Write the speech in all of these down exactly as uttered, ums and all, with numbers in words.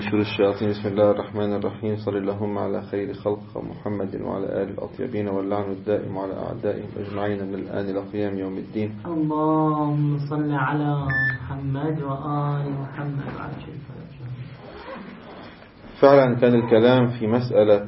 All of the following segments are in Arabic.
شرور الشياطين. بسم الله الرحمن الرحيم. صلى اللهم على خير خلق محمد وعلى آله الأطيبين، واللعن الدائم على أعدائهم أجمعين من الآن إلى قيام يوم الدين. اللهم صل على محمد وآل محمد وعلى شريف. فعلا كان الكلام في مسألة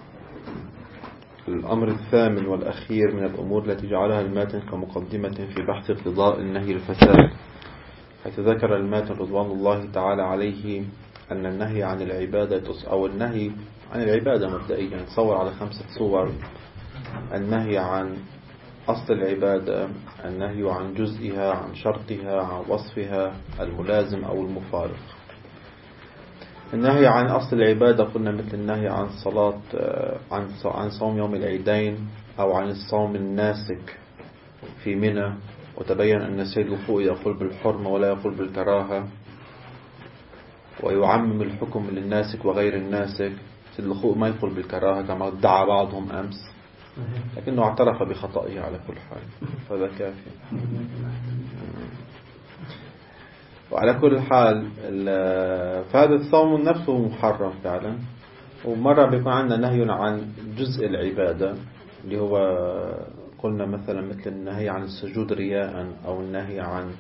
الأمر الثامن والأخير من الأمور التي جعلها الماتن كمقدمة في بحث اقتضاء النهي الفساد، حيث ذكر الماتن رضوان الله تعالى عليه أن النهي عن العبادة أو النهي عن العبادة مبدئيا تصور على خمسة صور: النهي عن أصل العبادة، النهي عن جزئها، عن شرطها، عن وصفها الملازم أو المفارق. النهي عن أصل العبادة قلنا مثل النهي عن صلاة عن عن صوم يوم العيدين أو عن الصوم الناسك في منى، وتبين أن سيد الخوء يقول بالحرمة ولا يقول بالكراهة، ويعمم الحكم للناسك وغير الناسك. سيد الخوء ما يقول بالكراهة كما ادعى بعضهم أمس، لكنه اعترف بخطئه على كل حال، فهذا كافي. وعلى كل حال فهذا الصوم نفسه محرم فعلا. ومرة بيكون عندنا نهي عن جزء العبادة اللي هو قلنا مثلا مثل النهي عن السجود رياء، أو النهي عن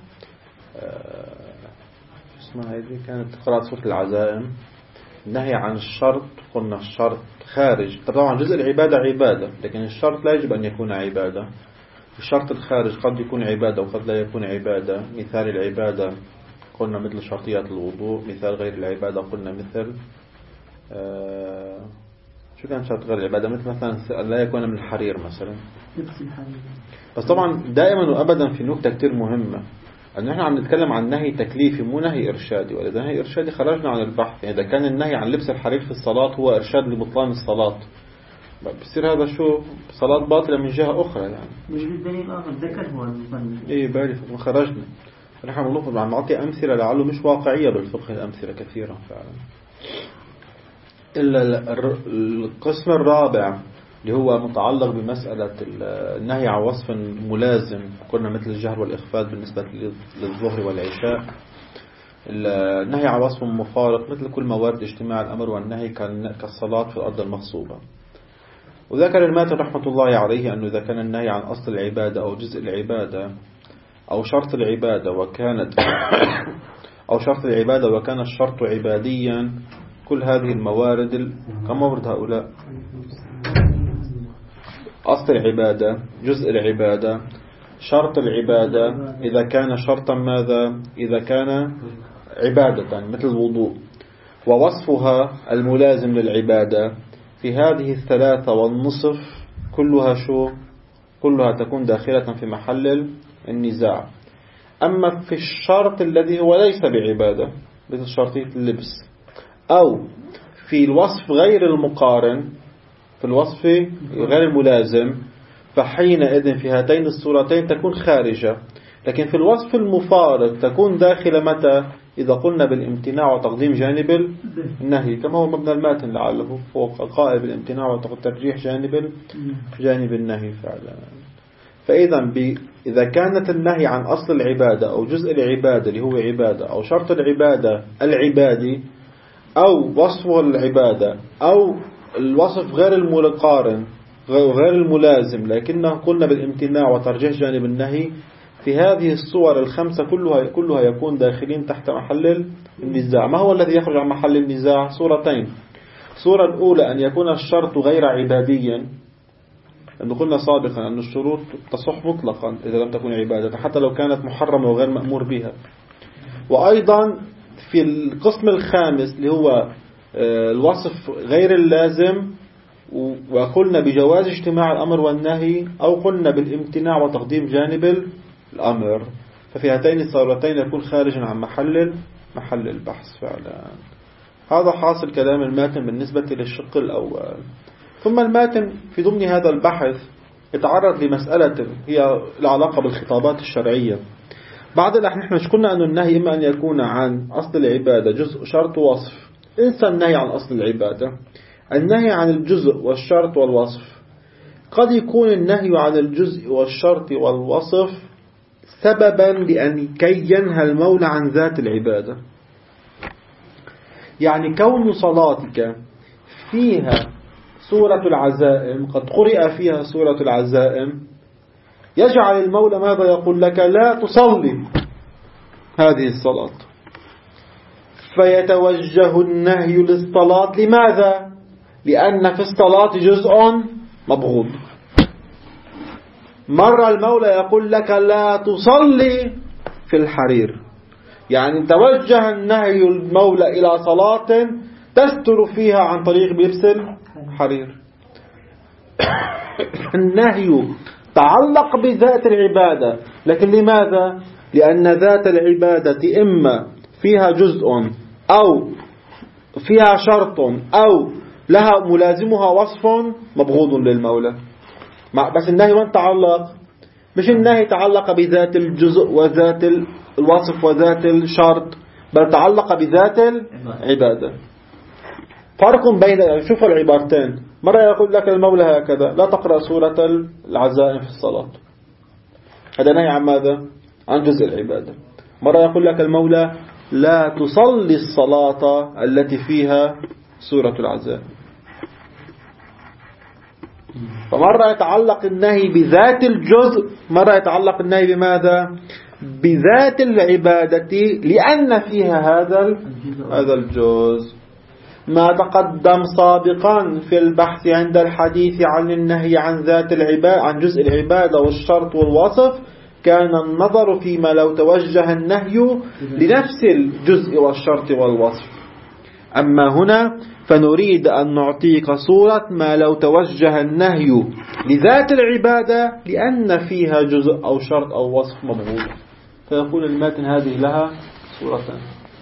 اسمها هذه كانت قراءة سورة العزائم. النهي عن الشرط قلنا الشرط خارج، طبعا جزء العبادة عبادة، لكن الشرط لا يجب أن يكون عبادة. الشرط الخارج قد يكون عبادة وقد لا يكون عبادة. مثال العبادة قلنا مثل شرطيات الوضوء، مثال غير العبادة قلنا مثل آه شو كان شرط غير العبادة؟ مثل مثلا لا يكون من الحرير مثلا. بس طبعا دائما وأبدا في نقطة كتير مهمة، أن احنا عم نتكلم عن نهي تكليفي مو نهي إرشادي. وإذا نهي إرشادي خرجنا عن البحث. يعني إذا كان النهي عن لبس الحرير في الصلاة هو إرشاد لبطلان الصلاة، بصير هذا شو صلاة باطلة من جهة أخرى. يعني مش بالدليل آخر ذكر هو المصنف. إيه بعرف ما خرجنا. نحن بنلخص عم نعطي أمثلة لعله مش واقعية بالفقه، الأمثلة كثيرة فعلا. إلا القسم الرابع اللي هو متعلق بمسألة النهي عن وصف ملازم، قلنا مثل الجهر والإخفاء بالنسبة للظهر والعشاء. النهي عن وصف مفارق مثل كل موارد اجتماع الأمر والنهي كالصلاة في الأرض المغصوبة. وذكر الماتن رحمة الله عليه أنه إذا كان النهي عن أصل العبادة أو جزء العبادة أو شرط العبادة وكانت أو شرط العبادة وكان الشرط عباديا، كل هذه الموارد كما ورد هؤلاء: أصل العبادة، جزء العبادة، شرط العبادة إذا كان شرطا ماذا؟ إذا كان عبادة مثل الوضوء، ووصفها الملازم للعبادة. في هذه الثلاثة والنصف كلها شو؟ كلها تكون داخلة في محل النزاع. أما في الشرط الذي هو ليس بعبادة مثل شرطية اللبس، أو في الوصف غير المقارن، في الوصف غير الملازم، فحينئذ في هاتين الصورتين تكون خارجة. لكن في الوصف المفارق تكون داخلة متى؟ إذا قلنا بالامتناع وتقديم جانب النهي، كما هو مبنى الماتن لعله فوق قائل بالامتناع وترجيح جانب جانب النهي فعلا. فإذا إذا كانت النهي عن أصل العبادة أو جزء العبادة اللي هو عبادة، أو شرط العبادة العبادي، أو وصف العبادة، أو الوصف غير المقارن غير الملازم لكنه قلنا بالامتناع وترجيح جانب النهي، في هذه الصور الخمسة كلها كلها يكون داخلين تحت محل النزاع. ما هو الذي يخرج عن محل النزاع؟ صورتين. الصورة الأولى أن يكون الشرط غير عباديا، لأنه قلنا سابقا أن الشروط تصح مطلقا إذا لم تكن عبادة حتى لو كانت محرمة وغير مأمور بها. وأيضا في القسم الخامس اللي هو الوصف غير اللازم، وقلنا بجواز اجتماع الأمر والنهي، أو قلنا بالامتناع وتقديم جانب الأمر. ففي هاتين الصورتين يكون خارجا عن محل محل البحث فعلا. هذا حاصل كلام الماتن بالنسبة للشق الأول. ثم الماتن في ضمن هذا البحث يتعرض لمسألة هي العلاقة بالخطابات الشرعية. بعض الأحيان نحن مش قلنا أن النهي إما أن يكون عن أصل العبادة جزء شرط وصف. انسى النهي عن أصل العبادة، النهي عن الجزء والشرط والوصف. قد يكون النهي عن الجزء والشرط والوصف سببا لأن كي ينهى المولى عن ذات العبادة. يعني كون صلاتك فيها سورة العزائم، قد قرئ فيها سورة العزائم، يجعل المولى ماذا يقول لك؟ لا تصلي هذه الصلاة. فيتوجه النهي للصلاة. لماذا؟ لأن في الصلاة جزء مبغوض. مرة المولى يقول لك لا تصلي في الحرير، يعني توجه النهي المولى إلى صلاة تستر فيها عن طريق لبس الحرير. النهي تعلق بذات العبادة، لكن لماذا؟ لأن ذات العبادة إما فيها جزء أو فيها شرط أو لها ملازمها وصف مبغوض للمولى. بس النهي وين تعلق؟ مش النهي تعلق بذات الجزء وذات الوصف وذات الشرط، بل تعلق بذات العبادة. فرق بين، شوف العبارتين، مرة يقول لك المولى هكذا: لا تقرأ سورة العزائم في الصلاة، هذا نهي عن ماذا؟ عن جزء العبادة. مرة يقول لك المولى لا تصلي الصلاة التي فيها سورة العزائم. فمرة يتعلق النهي بذات الجزء، مرة يتعلق النهي بماذا؟ بذات العبادة، لأن فيها هذا هذا الجزء. ما تقدم سابقا في البحث عند الحديث عن النهي عن ذات العبادة، عن جزء العبادة والشرط والوصف، كان النظر فيما لو توجه النهي لنفس الجزء والشرط والوصف. أما هنا فنريد أن نعطيك صورة ما لو توجه النهي لذات العبادة لأن فيها جزء أو شرط أو وصف مبغوض. فيقول المتن هذه لها صورتان: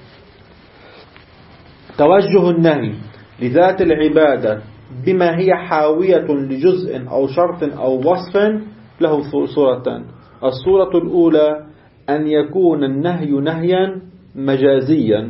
توجه النهي لذات العبادة بما هي حاوية لجزء أو شرط أو وصف له صورتان. الصورة الأولى أن يكون النهي نهيا مجازيا،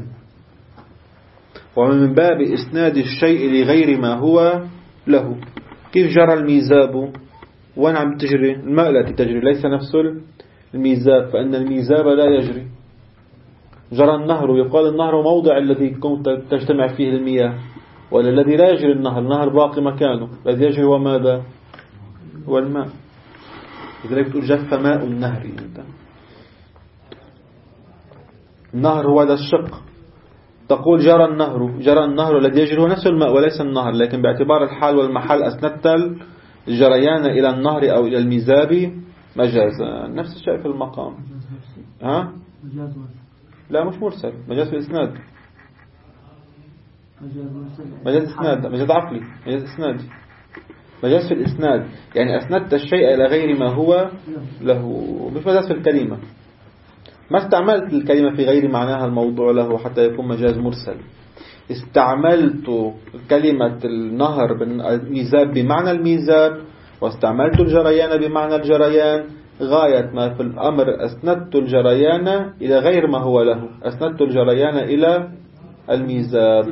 ومن باب إسناد الشيء لغير ما هو له. كيف جرى الميزاب؟ وين عم تجري؟ الماء التي تجري ليس نفس الميزاب، فإن الميزاب لا يجري. جرى النهر، يقال النهر موضع الذي كنت تجتمع فيه المياه، ولا الذي لا يجري النهر، النهر باقي مكانه، الذي يجري هو ماذا؟ هو الماء. لذلك تقول جف ماء النهر. انت النهر هو هذا الشق، تقول جرى النهر، جرى النهر الذي يجري هو نفس الماء وليس النهر، لكن باعتبار الحال والمحل أسندت الجريان إلى النهر أو إلى الميزاب مجازا. نفس الشيء في المقام. ها؟ لا مش مرسل، مجاز في الإسناد، مجاز إسناد، مجاز عقلي، مجاز إسناد، مجاز في الإسناد، يعني أسندت الشيء إلى غير ما هو له، مش مجاز في الكلمة. ما استعملت الكلمة في غير معناها الموضوع له حتى يكون مجاز مرسل. استعملت كلمة النهر بالميزاب بمعنى الميزاب، واستعملت الجريان بمعنى الجريان. غاية ما في الأمر أسندت الجريان إلى غير ما هو له، أسندت الجريان إلى الميزاب.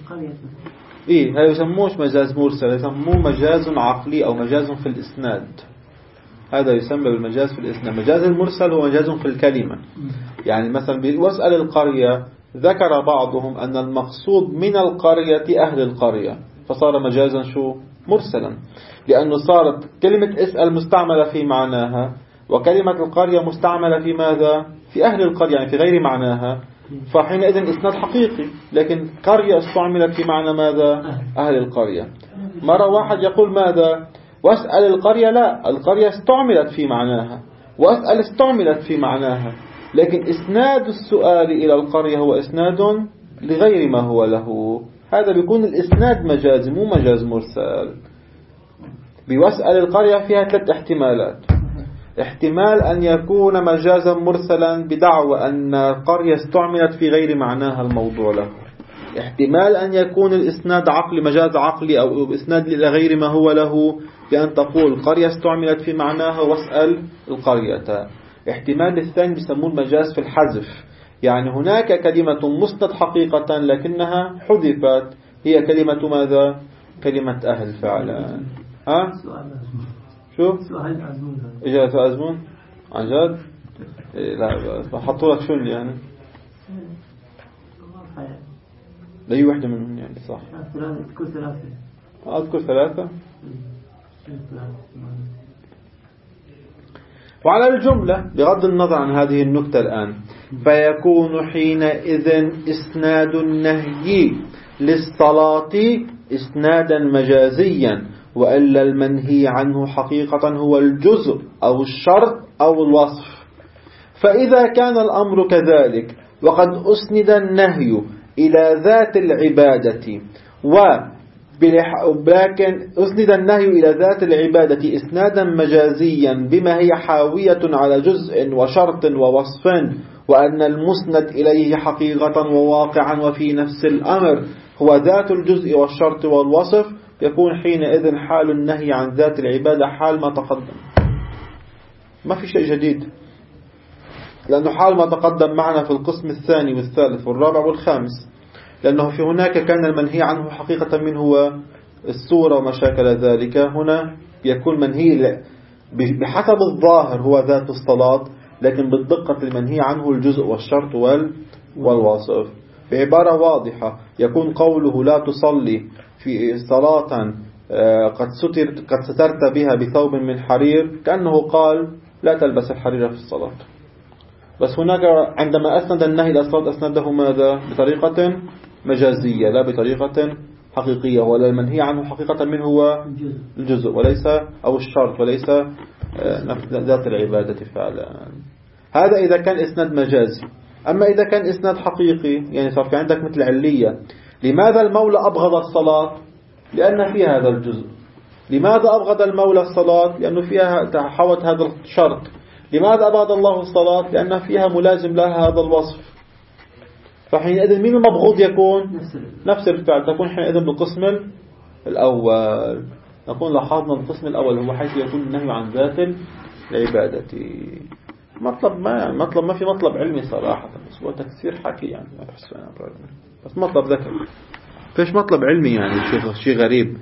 إيه هذا يسموش مجاز مرسل، يسموه مجاز عقلي أو مجاز في الإسناد. هذا يسمى بالمجاز في الإسناد. مجاز المرسل هو مجاز في الكلمة. يعني مثلا واسأل القرية، ذكر بعضهم أن المقصود من القرية أهل القرية، فصار مجازا شو؟ مرسلا، لأنه صارت كلمة اسأل مستعملة في معناها، وكلمة القرية مستعملة في ماذا؟ في أهل القرية، يعني في غير معناها. فحينئذ إسناد حقيقي، لكن قرية استعملت في معنى ماذا؟ أهل القرية. مرة واحد يقول ماذا؟ واسأل القرية، لا، القرية استعملت في معناها، واسأل استعملت في معناها، لكن إسناد السؤال إلى القرية هو إسناد لغير ما هو له. هذا بيكون الإسناد مجاز مو مجاز مرسل. بواسأل القرية فيها ثلاث احتمالات. احتمال أن يكون مجازا مرسلا بدعوى أن القرية استعملت في غير معناها الموضوع له. احتمال أن يكون الإسناد عقلي، مجاز عقلي أو إسناد إلى غير ما هو له، بأن تقول القرية استعملت في معناها واسأل القرية. احتمال الثاني بيسموه المجاز في الحذف، يعني هناك كلمة مسند حقيقة لكنها حذفت، هي كلمة ماذا؟ كلمة أهل فعلا. ها؟ شو؟ إجا سؤال أزمون عن جد؟ إيه لا حطوا لك شو يعني؟ لأي واحدة منهم يعني صح. أذكر ثلاثة. أذكر ثلاثة. وعلى الجملة بغض النظر عن هذه النكتة الآن، فيكون حينئذ إسناد النهي للصلاة إسنادا مجازيا، وإلا المنهي عنه حقيقة هو الجزء أو الشرط أو الوصف. فإذا كان الأمر كذلك وقد أسند النهي إلى ذات العبادة ولكن أسند النهي إلى ذات العبادة إسنادا مجازيا بما هي حاوية على جزء وشرط ووصف، وأن المسند إليه حقيقة وواقعا وفي نفس الأمر هو ذات الجزء والشرط والوصف، يكون حينئذ حال النهي عن ذات العبادة حال ما تقدم. ما في شيء جديد، لأنه حال ما تقدم معنا في القسم الثاني والثالث والرابع والخامس، لأنه في هناك كان المنهي عنه حقيقة منه هو الصورة وما شاكل ذلك. هنا يكون منهي بحسب الظاهر هو ذات الصلاة، لكن بالدقة المنهي عنه الجزء والشرط والوصف. بعبارة واضحة يكون قوله لا تصلي في صلاة قد ستر قد سترت بها بثوب من حرير، كأنه قال لا تلبس الحرير في الصلاة. بس هناك عندما أسند النهي إلى الصلاة أسنده ماذا؟ بطريقة مجازية لا بطريقة حقيقية، ولا المنهي عنه حقيقة منه هو الجزء وليس أو الشرط وليس ذات العبادة فعلا. هذا إذا كان إسناد مجازي. أما إذا كان إسناد حقيقي يعني صار في عندك مثل علية، لماذا المولى أبغض الصلاة؟ لأن فيها هذا الجزء. لماذا أبغض المولى الصلاة؟ لأنه فيها تحوت هذا الشرط. لماذا أبغض الله الصلاة؟ لأن فيها ملازم لها هذا الوصف. فحينئذ مين المبغوض يكون؟ نفس الفعل. تكون حينئذ بالقسم الأول. نكون لاحظنا القسم الأول هو حيث يكون النهي عن ذات العبادة. مطلب ما مطلب ما في مطلب علمي صراحة، بس هو تكسير حكي يعني ما بحس أنا بس مطلب ذكر. فيش مطلب علمي يعني شيء شيء غريب.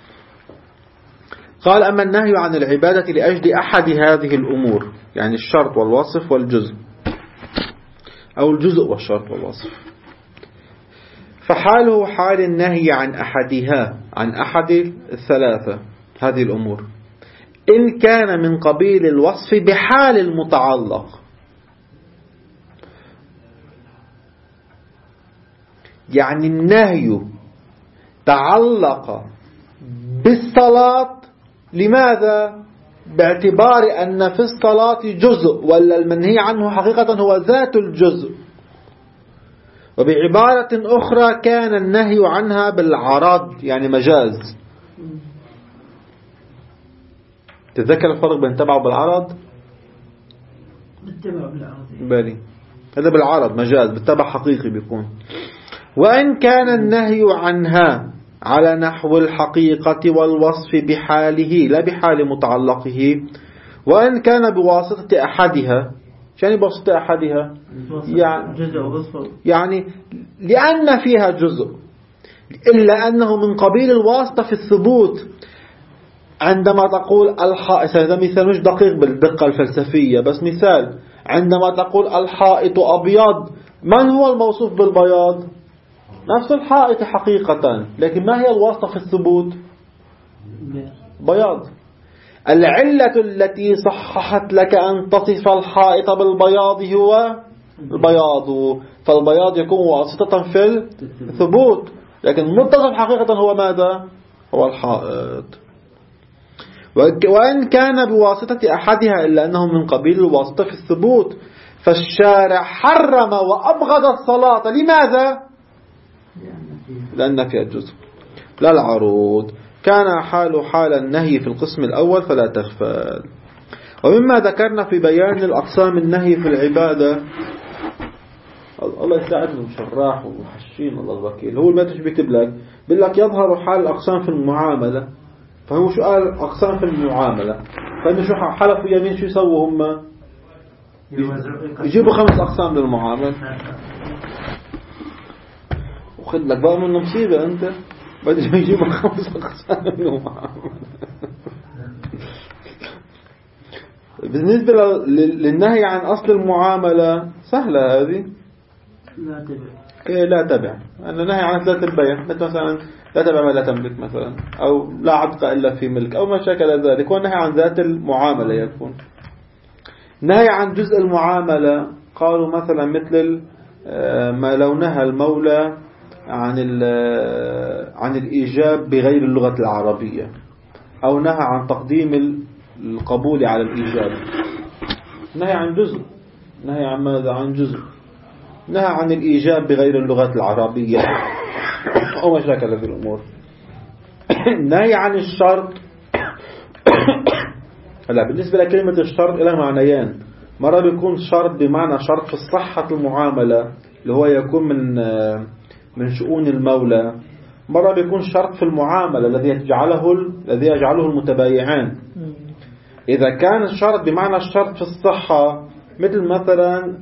قال أما النهي عن العبادة لأجل أحد هذه الأمور يعني الشرط والوصف والجزء أو الجزء والشرط والوصف، فحاله حال النهي عن أحدها عن أحد الثلاثة هذه الأمور إن كان من قبيل الوصف بحال المتعلق. يعني النهي تعلق بالصلاة، لماذا؟ باعتبار أن في الصلاة جزء، ولا المنهي عنه حقيقة هو ذات الجزء. وبعبارة أخرى كان النهي عنها بالعرض يعني مجاز. تذكر الفرق بين تبع بالعرض؟ بالتبع بالعرض بالي هذا بالعرض مجاز، بالتبع حقيقي بيكون. وإن كان النهي عنها على نحو الحقيقة والوصف بحاله لا بحال متعلقه، وإن كان بواسطة أحدها. يعني بواسطة أحدها يعني, يعني لأن فيها جزء، إلا أنه من قبيل الواسطة في الثبوت. عندما تقول الحائط، هذا مثال مش دقيق بالدقة الفلسفية بس مثال، عندما تقول الحائط أبيض، من هو الموصوف بالبياض؟ نفس الحائط حقيقة، لكن ما هي الواسطة في الثبوت؟ بياض. العلة التي صححت لك أن تصف الحائط بالبياض هو البياض، فالبياض يكون واسطة في الثبوت، لكن المتصف حقيقة هو ماذا؟ هو الحائط. وإن كان بواسطة أحدها إلا أنه من قبيل الواسطة في الثبوت، فالشارع حرم وأبغض الصلاة. لماذا؟ لأن فيها الجزء لا العروض. كان حال حال النهي في القسم الأول فلا تغفل. ومما ذكرنا في بيان الأقسام النهي في العبادة، الله يساعدنا شراح وحشين الله الوكيل، هو ما تشبه يكتب لك بيقول لك يظهر حال الأقسام في المعاملة، فهو شو قال أقسام في المعاملة؟ فإنه شو حلفوا يمين شو يسووا هم؟ يجيبوا خمس أقسام للمعاملة. وخذ لك بقى منه مصيبة أنت بدي يجيبوا خمس أقسام للمعاملة. بالنسبة للنهي عن أصل المعاملة سهلة هذه. لا تبع، أن نهي عن ثلاث البيع، مثلا لا تبع ما لا تملك مثلا، أو لا عتق إلا في ملك، أو ما شاكل ذلك. ونهي عن ذات المعاملة يكون. نهي عن جزء المعاملة قالوا مثلا مثل ما لو نهى المولى عن عن الإيجاب بغير اللغة العربية، أو نهى عن تقديم القبول على الإيجاب. نهي عن جزء، نهي عن ماذا؟ عن جزء. نهى عن الإيجاب بغير اللغة العربية أو مشاكل هذه الأمور. نهي عن الشرط. هلا بالنسبة لكلمة الشرط لها معنيان. مرة بيكون شرط بمعنى شرط في صحة المعاملة اللي هو يكون من من شؤون المولى. مرة بيكون شرط في المعاملة الذي يجعله الذي يجعله المتبايعان. إذا كان الشرط بمعنى الشرط في الصحة، مثل مثلا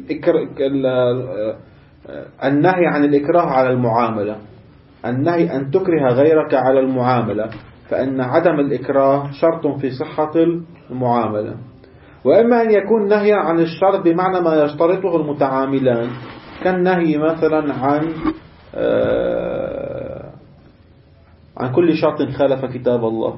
النهي عن الإكراه على المعاملة، النهي أن تكره غيرك على المعاملة، فإن عدم الإكراه شرط في صحة المعاملة. وإما أن يكون نهي عن الشرط بمعنى ما يشترطه المتعاملان، كالنهي مثلا عن عن كل شرط خالف كتاب الله.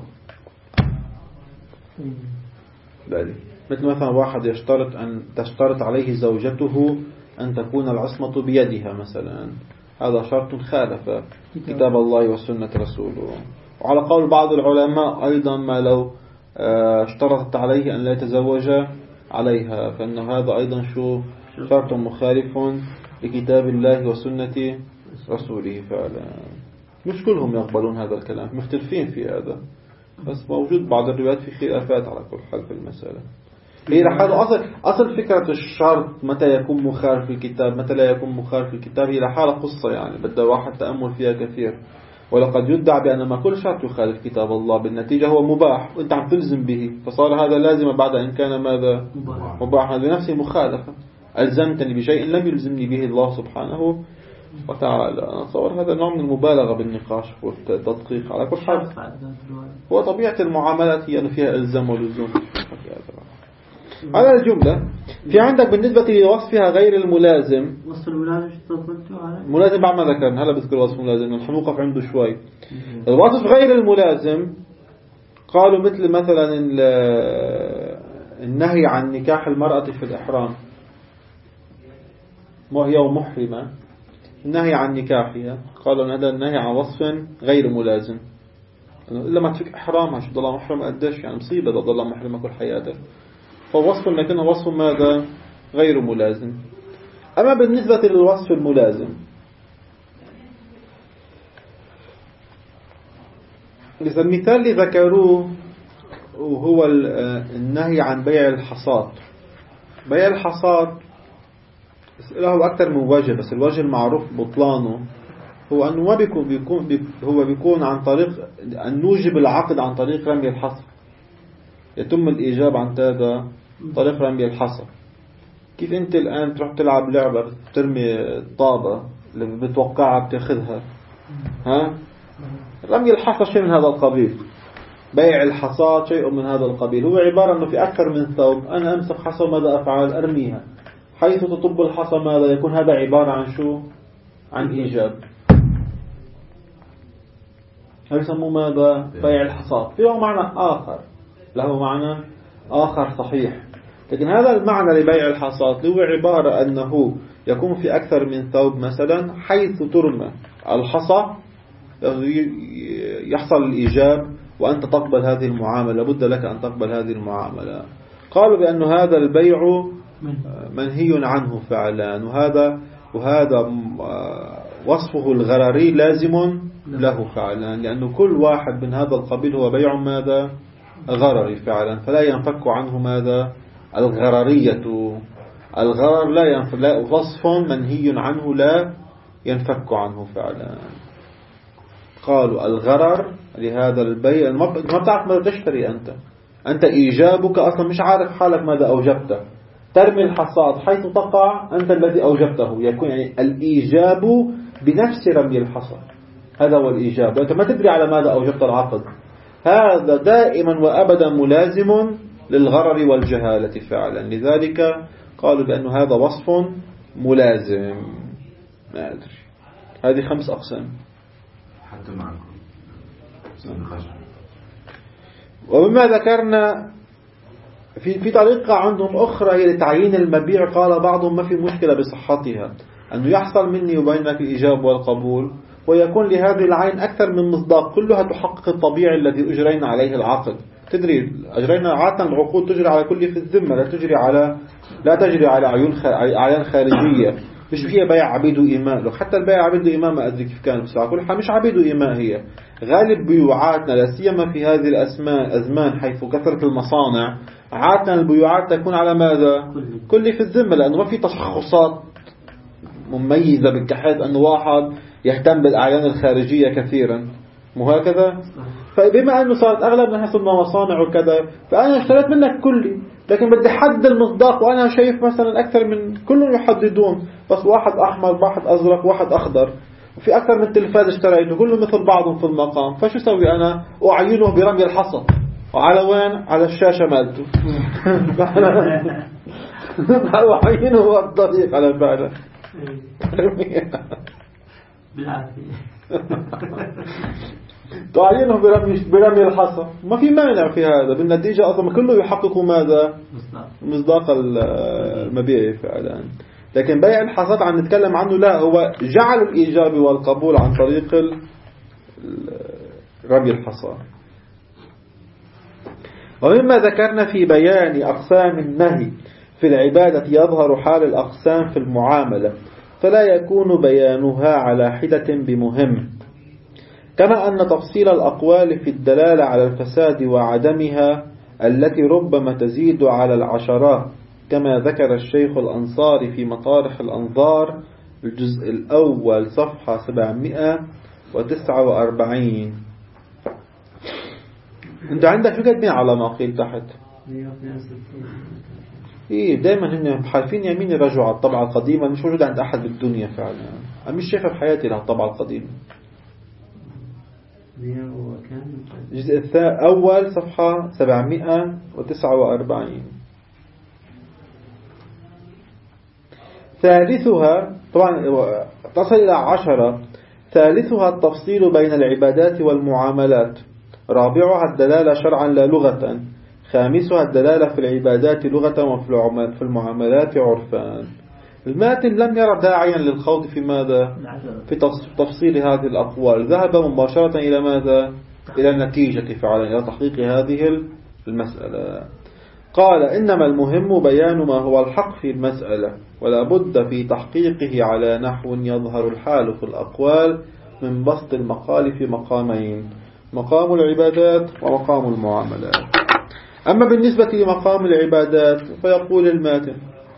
بالي. مثل مثلا واحد يشترط أن تشترط عليه زوجته أن تكون العصمة بيدها مثلا، هذا شرط خالف كتاب الله وسنة رسوله. وعلى قول بعض العلماء أيضا ما لو اشترطت عليه أن لا يتزوج عليها، فإن هذا أيضا شو شرط مخالف لكتاب الله وسنة رسوله. فعلا مش كلهم يقبلون هذا الكلام، مختلفين في هذا، بس موجود بعض الروايات في خلافات على كل حال في المسألة. هي لحاله أصل أصل فكرة الشرط متى يكون مخالف الكتاب متى لا يكون مخالف الكتاب هي لحالة قصة، يعني بدأ واحد تأمل فيها كثير. ولقد يدعى بأن ما كل شرط يخالف كتاب الله بالنتيجة هو مباح وأنت عم تلزم به، فصار هذا لازم بعد أن كان ماذا مباح. هذا بنفسه مخالفة، ألزمتني بشيء لم يلزمني به الله سبحانه وتعالى. أنا أتصور هذا نوع من المبالغة بالنقاش والتدقيق. على كل حال هو طبيعة المعاملات هي أن فيها إلزام ولزوم. على الجملة في عندك بالنسبة لوصفها غير الملازم، وصف الملازم شو قلتوا عليه؟ الملازم بعد ما ذكرنا، هلا بذكر وصف الملازم نحن نوقف عنده شوي. الوصف غير الملازم قالوا مثل مثلا النهي عن نكاح المرأة في الإحرام، وهي محرمة، النهي عن نكاحها، قالوا أن هذا النهي عن وصف غير ملازم. إلا ما تفك إحرامها شو ضلها محرمة قديش، يعني مصيبة لو ضلها محرمة كل حياتها. فوصف لكنه وصف ماذا؟ غير ملازم. أما بالنسبة للوصف الملازم، إذا المثال اللي ذكروه وهو النهي عن بيع الحصاد. بيع الحصاد له أكثر من وجه، بس الوجه المعروف بطلانه هو أنه ما بيكون, بيكون هو بيكون عن طريق أن نوجب العقد عن طريق رمي الحصى. يتم الإيجاب عن هذا طريق رمي الحصى. كيف أنت الآن تروح تلعب لعبة ترمي الطابة اللي بتوقعها بتاخذها، ها؟ رمي الحصى شيء من هذا القبيل، بيع الحصاد شيء من هذا القبيل. هو عبارة أنه في أكثر من ثوب، أنا أمسك حصى ماذا أفعل؟ أرميها. حيث تطب الحصى ماذا يكون؟ هذا عبارة عن شو؟ عن إيجاب. هذا يسموه ماذا؟ بيع الحصاد. فيه معنى آخر، له معنى آخر صحيح، لكن هذا المعنى لبيع الحصاد هو عبارة أنه يكون في أكثر من ثوب مثلا، حيث ترمى الحصى يحصل الإيجاب وأنت تقبل هذه المعاملة، لابد لك أن تقبل هذه المعاملة. قالوا بأن هذا البيع منهي عنه فعلا، وهذا وهذا وصفه الغرري لازم له فعلا، لأنه كل واحد من هذا القبيل هو بيع ماذا؟ غرري فعلا، فلا ينفك عنه ماذا؟ الغررية. الغرر لا ينفك، لا وصف منهي عنه لا ينفك عنه فعلا. قالوا الغرر لهذا البيع، ما بتعرف ماذا تشتري أنت أنت إيجابك أصلا مش عارف حالك ماذا أوجبته. ترمي الحصاد حيث تقع أنت الذي أوجبته، يكون يعني الإيجاب بنفس رمي الحصى، هذا هو الإيجاب، وأنت ما تدري على ماذا أوجبت العقد. هذا دائما وأبدا ملازم للغرر والجهالة فعلا. لذلك قالوا بأن هذا وصف ملازم. ما أدري. هذه خمس أقسام حتى معكم الخشب. وبما ذكرنا في في طريقة عندهم أخرى هي لتعيين المبيع. قال بعضهم ما في مشكلة بصحتها، أنه يحصل مني وبينك الإيجاب والقبول، ويكون لهذه العين أكثر من مصداق، كلها تحقق الطبيعي الذي أجرينا عليه العقد. تدري أجرينا عادة العقود تجري على كل في الذمة، لا تجري على لا تجري على عيون أعيان خارجية، مش فيها بيع عبيد وإيماء. لو حتى البيع عبيد وإيماء ما أدري كيف كان، بس على كل حال مش عبيد وإيماء. هي غالب بيوعاتنا لا سيما في هذه الأزمان حيث كثرة المصانع، عادة البيوعات تكون على ماذا؟ كل في الذمة، لأنه ما في تشخصات مميزة بحيث أنه واحد يهتم بالأعيان الخارجية كثيرا، مو هكذا؟ فبما أنه صارت أغلب من حسب مصانع وكذا، فأنا اشتريت منك كلي، لكن بدي حد المصداق، وأنا شايف مثلا أكثر من كلهم يحددون، بس واحد أحمر واحد أزرق واحد أخضر، وفي أكثر من تلفاز اشتريته كله مثل بعضهم في المقام. فشو سوي أنا؟ أعينه برمي الحصى. وعلى وين؟ على الشاشة مالته. أعينه الطريق على بالك بالعافية. تعينه برمي برمي الحصى، ما في مانع في هذا. بالنتيجة أصلا كله يحقق ماذا؟ مصداق المبيع فعلا. لكن بيع الحصاد عم نتكلم عنه لا، هو جعل الإيجاب والقبول عن طريق رمي الحصى. ومما ذكرنا في بيان أقسام النهي في العبادة يظهر حال الأقسام في المعاملة، فلا يكون بيانها على حدة بمهم، كما أن تفصيل الأقوال في الدلالة على الفساد وعدمها التي ربما تزيد على العشرات، كما ذكر الشيخ الأنصاري في مطارح الأنظار الجزء الأول صفحة سبعمائة وتسعة وأربعين. أنت عندك شو كاتبين على ما قيل تحت؟ إيه دائما هن حالفين يمين يرجعوا على الطبعة القديمة، مش موجودة عند أحد بالدنيا فعلا. أنا مش شايفها بحياتي لها الطبعة القديمة. الجزء الأول صفحة سبعمائة وتسعة وأربعين. ثالثها طبعا تصل إلى عشرة. ثالثها التفصيل بين العبادات والمعاملات. رابعها الدلالة شرعا لا لغة. خامسها الدلالة في العبادات لغة وفي المعاملات عرفان. الماتن لم يرى داعيا للخوض في ماذا؟ في تفصيل هذه الأقوال، ذهب مباشرة إلى ماذا؟ إلى النتيجة فعلا، إلى تحقيق هذه المسألة. قال إنما المهم بيان ما هو الحق في المسألة، ولا بد في تحقيقه على نحو يظهر الحال في الأقوال من بسط المقال في مقامين: مقام العبادات ومقام المعاملات. أما بالنسبة لمقام العبادات فيقول الماتن: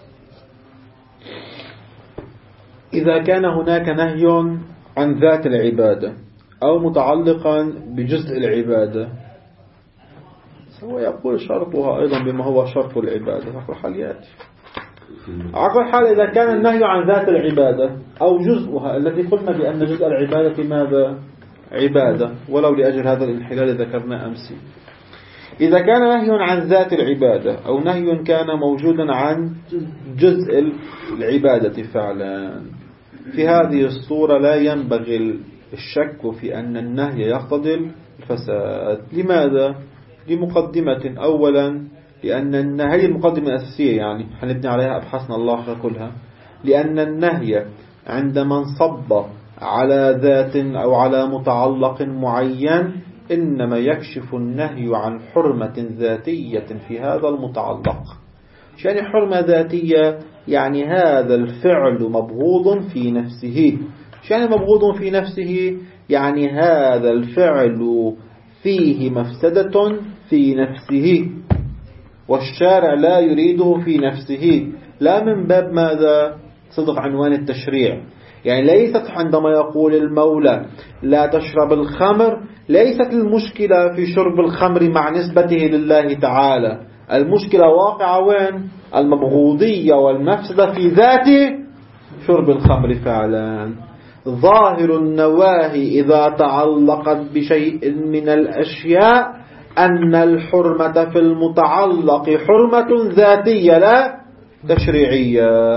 إذا كان هناك نهي عن ذات العبادة أو متعلقا بجزء العبادة، هو يقول شرطها أيضا بما هو شرط العبادة. على حال يأتي على حال إذا كان النهي عن ذات العبادة أو جزءها التي قلنا بأن جزء العبادة ماذا؟ عبادة، ولو لأجل هذا الانحلال ذكرنا أمس. إذا كان نهي عن ذات العبادة أو نهي كان موجودا عن جزء العبادة فعلا، في هذه الصورة لا ينبغي الشك في أن النهي يقتضي الفساد. لماذا؟ لمقدمة. أولا لأن النهي المقدمة الأساسية، يعني حنبني عليها أبحاثنا الله كلها، لأن النهي عندما انصب على ذات أو على متعلق معين إنما يكشف النهي عن حرمة ذاتية في هذا المتعلق. يعني حرمة ذاتية يعني هذا الفعل مبغوض في نفسه. يعني مبغوض في نفسه يعني هذا الفعل فيه مفسدة في نفسه، والشارع لا يريده في نفسه، لا من باب ماذا؟ صدق عنوان التشريع. يعني ليست عندما يقول المولى لا تشرب الخمر، ليست المشكلة في شرب الخمر مع نسبته لله تعالى، المشكلة واقعة وين؟ المبغوضية والمفسدة في ذات شرب الخمر فعلا. ظاهر النواهي إذا تعلقت بشيء من الأشياء أن الحرمة في المتعلق حرمة ذاتية لا تشريعية.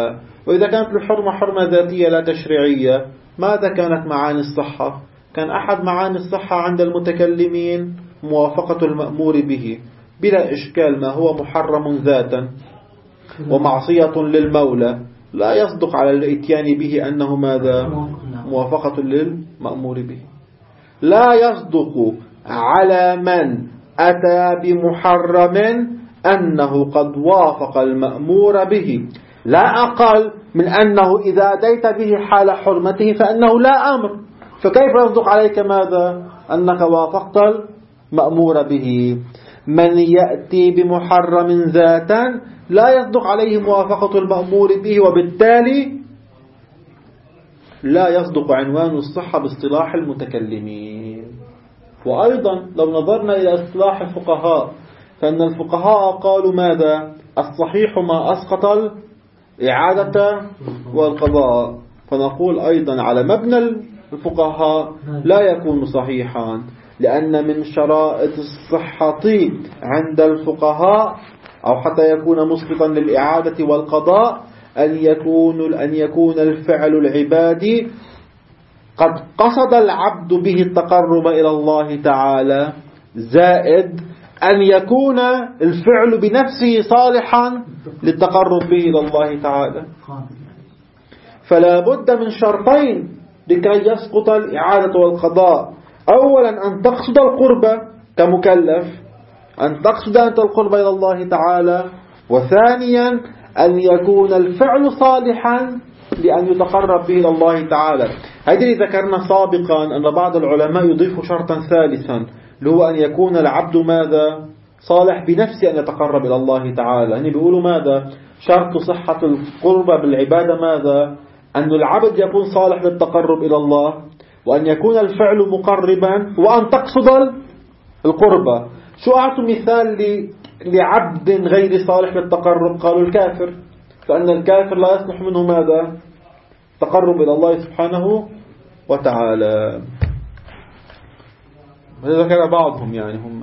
وإذا كانت الحرمة حرمة ذاتية لا تشريعية، ماذا كانت معاني الصحة؟ كان أحد معاني الصحة عند المتكلمين موافقة المأمور به بلا إشكال، ما هو محرم ذاتا ومعصية للمولى لا يصدق على الاتيان به أنه ماذا؟ موافقة للمأمور به. لا يصدق على من أتى بمحرم أنه قد وافق المأمور به، لا أقل من أنه إذا أتيت به حال حرمته فأنه لا أمر، فكيف يصدق عليك ماذا؟ أنك وافقت المأمور به. من يأتي بمحرم ذاتا لا يصدق عليه موافقة المأمور به، وبالتالي لا يصدق عنوان الصحة باصطلاح المتكلمين. وأيضا لو نظرنا إلى اصطلاح الفقهاء فإن الفقهاء قالوا ماذا؟ الصحيح ما أسقط الإعادة والقضاء، فنقول أيضا على مبنى الفقهاء لا يكون صحيحا، لأن من شرائط الصحة عند الفقهاء أو حتى يكون مسقطا للإعادة والقضاء أن يكون أن يكون الفعل العبادي قد قصد العبد به التقرب إلى الله تعالى، زائد أن يكون الفعل بنفسه صالحا للتقرب به إلى الله تعالى. فلا بد من شرطين لكي يسقط الإعادة والقضاء: أولا أن تقصد القرب كمكلف، أن تقصد أنت القرب إلى الله تعالى، وثانيا أن يكون الفعل صالحا لأن يتقرب به إلى الله تعالى. هذه ذكرنا سابقا أن بعض العلماء يضيف شرطا ثالثا، اللي هو أن يكون العبد ماذا؟ صالح بنفسه أن يتقرب إلى الله تعالى. يعني بيقولوا ماذا؟ شرط صحة القربة بالعبادة ماذا؟ أن العبد يكون صالح للتقرب إلى الله، وأن يكون الفعل مقربا، وأن تقصد القربة. شو أعطوا مثال لعبد غير صالح للتقرب؟ قالوا الكافر، فأن الكافر لا يصلح منه ماذا؟ تقرب إلى الله سبحانه وتعالى. ذكر بعضهم يعني هم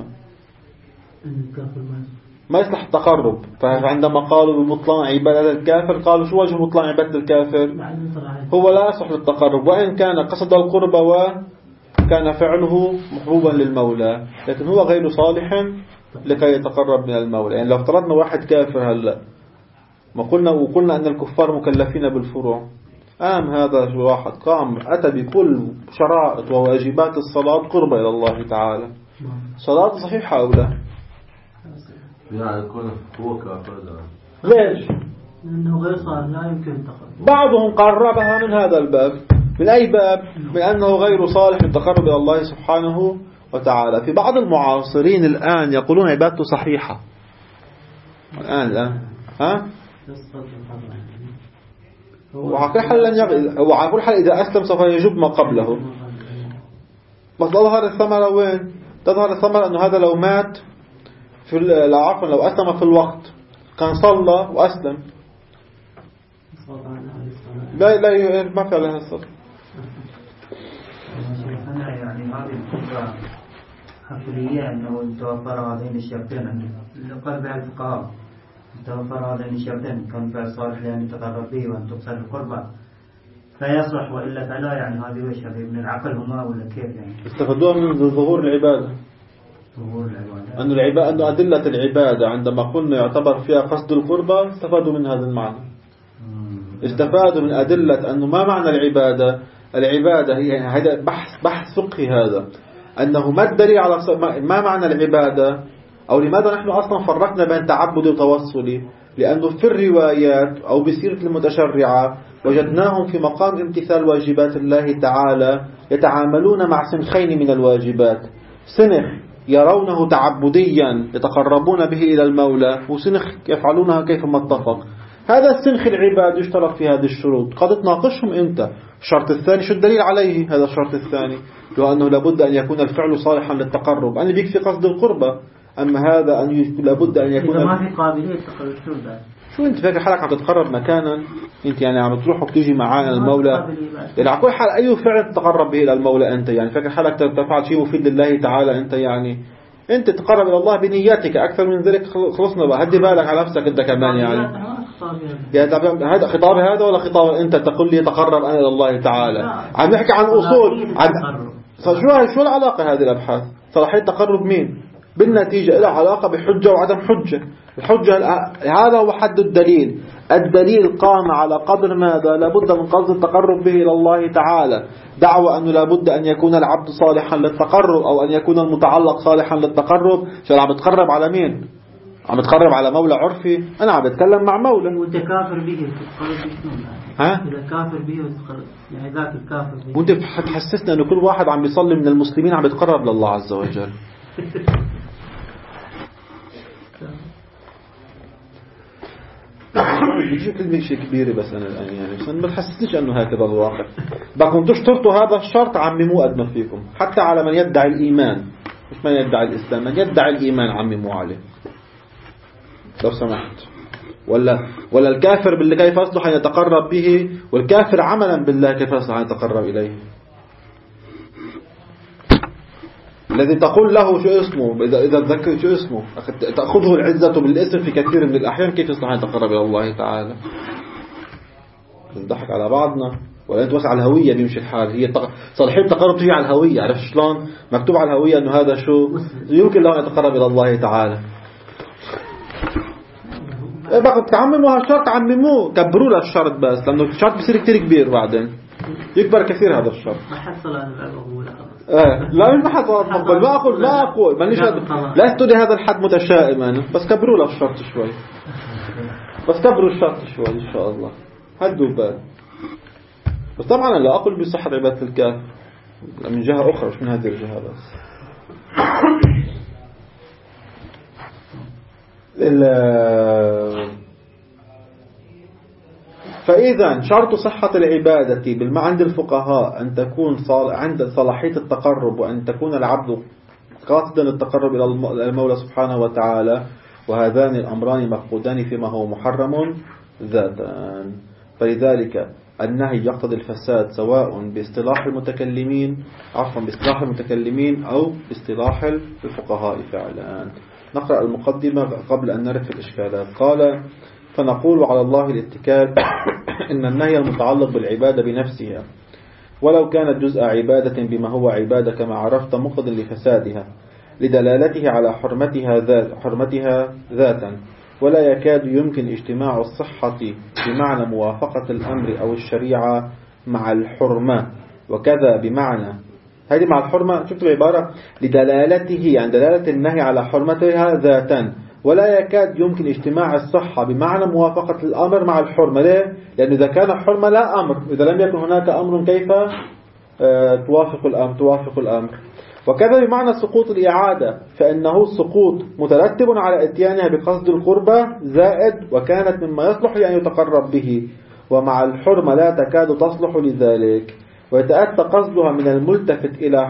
ما يصلح التقرب، فعندما قالوا ببطلان عبادة الكافر قالوا شو وجه بطلان عبادة الكافر؟ هو لا يصلح للتقرب، وإن كان قصد القرب وكان فعله محبوبا للمولى، لكن هو غير صالح لكي يتقرب من المولى. يعني لو افترضنا واحد كافر هلأ ما قلنا وقلنا أن الكفار مكلفين بالفروع، قام هذا واحد قام أتى بكل شرائط وواجبات الصلاة قربة إلى الله تعالى، صلاة صحيحة أو لا؟ يعني يكون هو كافر. ليش؟ لأنه غير صالح لا يمكن التقرب. بعضهم قربها من هذا الباب. من أي باب؟ من أنه غير صالح للتقرب إلى الله سبحانه وتعالى. في بعض المعاصرين الآن يقولون عبادته صحيحة الآن الآن ها؟ وعلى حال لن يغ... وعلى كل حال إذا أسلم سوف يجب ما قبله. بس تظهر الثمرة وين؟ تظهر الثمرة أنه هذا لو مات في ال... لو عفوا لو أسلم في الوقت كان صلى وأسلم لا لا ما في عليها الصلاة. أنا يعني هذه الفكرة حفرية أنه توفر هذين الشرطين عند القلب على الفقهاء، توفر هذين الشرطين كان فعل صالح لأن يتقرب به وأن تقصد القربة فيصلح، وإلا فلا. يعني هذه وش هذه من العقل هما ولا كيف؟ يعني استفادوها من ظهور العبادة، ظهور العبادة أن العبادة أن أدلة العبادة عندما قلنا يعتبر فيها قصد القربة استفادوا من هذا المعنى. استفادوا من أدلة أنه ما معنى العبادة. العبادة هي يعني هذا بحث بحث فقهي، هذا أنه ما الدليل على ما معنى العبادة، أو لماذا نحن أصلا فرقنا بين تعبد وتوصلي. لأنه في الروايات أو بسيرة المتشرعة وجدناهم في مقام امتثال واجبات الله تعالى يتعاملون مع سنخين من الواجبات: سنخ يرونه تعبديا يتقربون به إلى المولى، وسنخ يفعلونها كيفما اتفق. هذا السنخ العباد يشترط في هذه الشروط، قد تناقشهم أنت. الشرط الثاني شو الدليل عليه؟ هذا الشرط الثاني لو أنه لابد أن يكون الفعل صالحا للتقرب، أنا بيكفي قصد القربة. أما هذا أن ي... لابد أن يكون إذا ما في قابلية تقرب شو ده؟ شو أنت فاكر حالك عم تتقرب مكانا؟ أنت يعني عم تروح وتيجي معانا المولى، يعني على كل حال أي فعل تتقرب به إلى المولى أنت؟ يعني فاكر حالك تفعل شيء مفيد لله تعالى أنت؟ يعني أنت تقرب إلى الله بنياتك أكثر من ذلك. خلصنا بقى، هدي بالك على نفسك أنت كمان يعني. يعني هذا خطاب هذا ولا خطاب أنت تقول لي تقرب أنا إلى الله تعالى؟ عم نحكي عن أصول عن شو شو العلاقة هذه الأبحاث؟ صلاحية تقرب مين؟ بالنتيجة لها علاقة بحجة وعدم حجة. الحجة هذا هو حد الدليل. الدليل قام على قدر ماذا؟ لابد من قصد التقرب به إلى الله تعالى. دعوة أنه لابد أن يكون العبد صالحا للتقرب أو أن يكون المتعلق صالحا للتقرب. شو عم بتقرب على مين؟ عم بتقرب على مولى عرفي؟ أنا عم بتكلم مع مولى. وأنت كافر به تتقرب به. ها؟ إذا كافر به وتتقرب يعني ذاك الكافر به. وأنت حتحسسنا أنه كل واحد عم بيصلي من المسلمين عم بيتقرب لله عز وجل. بيجي كلمة شيء كبيرة بس أنا يعني بس أنا ما بتحسسنيش أنه هكذا الواقع. بكون تشترطوا هذا الشرط عمموه قد ما فيكم حتى على من يدعي الإيمان مش من يدعي الإسلام. من يدعي الإيمان عمموه عليه لو سمحت. ولا ولا الكافر بالله كيف يصلح أن يتقرب به والكافر عملا بالله كيف يصلح أن يتقرب إليه. الذي تقول له شو اسمه إذا إذا تذكر شو اسمه تأخذه العزة بالاسم في كثير من الأحيان كيف يصلح أن يتقرب إلى الله تعالى. نضحك على بعضنا ولا نتوسع على الهوية بيمشي الحال. هي صلاحية التقرب تيجي على الهوية. عرفت شلون مكتوب على الهوية أنه هذا شو يمكن له أن يتقرب إلى الله تعالى. بقى تعمموا هالشرط عمموه كبروا له الشرط بس لأنه الشرط بيصير كتير كبير بعدين يكبر كثير هذا الشرط. ما حصل أنا الأول آه. لا ما حصل أقول ما أقول ما أقول مانيش لست لهذا الحد متشائم أنا بس كبروا له الشرط شوي بس كبروا الشرط شوي إن شاء الله هدوا بال. بس طبعا لا أقول بصحة عبادة الكافر من جهة أخرى مش من هذه الجهة بس. فإذا شرط صحة العبادة بالمعنى عند الفقهاء أن تكون عند صلاحية التقرب وأن تكون العبد قاصدا التقرب إلى المولى سبحانه وتعالى وهذان الأمران مفقودان فيما هو محرم ذاتا. فلذلك النهي يقتضي الفساد سواء باصطلاح المتكلمين عفوا باصطلاح المتكلمين أو باصطلاح الفقهاء فعلا. نقرأ المقدمة قبل أن نرد في الإشكالات. قال فنقول على الله الاتكال إن النهي المتعلق بالعبادة بنفسها ولو كانت جزء عبادة بما هو عبادة كما عرفت مقتض لفسادها لدلالته على حرمتها ذات حرمتها ذاتا ولا يكاد يمكن اجتماع الصحة بمعنى موافقة الأمر أو الشريعة مع الحرمة وكذا بمعنى هذه مع الحرمة. شفت العبارة لدلالته يعني دلالة النهي على حرمتها ذاتا ولا يكاد يمكن اجتماع الصحة بمعنى موافقة الأمر مع الحرمة. ليه؟ لأن إذا كان حرمة لا أمر إذا لم يكن هناك أمر كيف آه توافق الأمر توافق الأمر. وكذا بمعنى سقوط الإعادة فإنه السقوط مترتب على اتيانها بقصد القربة زائد وكانت مما يصلح لأن يتقرب به ومع الحرمة لا تكاد تصلح لذلك ويتأتى قصدها من الملتفت إلى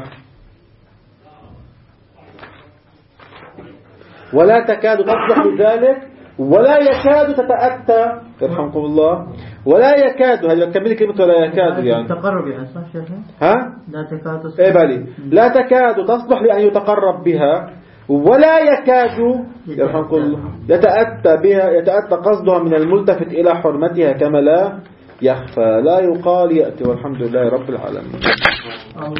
ولا تكاد تصلح لذلك ولا يكاد تتأتى يرحمكم الله ولا يكاد هذه بكمل كلمة ولا يكاد يعني التقرب يعني صح شيخ ها لا تكاد تصلح إيه بالي لا تكاد تصلح لأن يتقرب بها ولا يكاد يرحمكم الله يتأتى بها يتأتى قصدها من الملتفت إلى حرمتها كما لا يخفى لا يقال يأتي والحمد لله رب العالمين.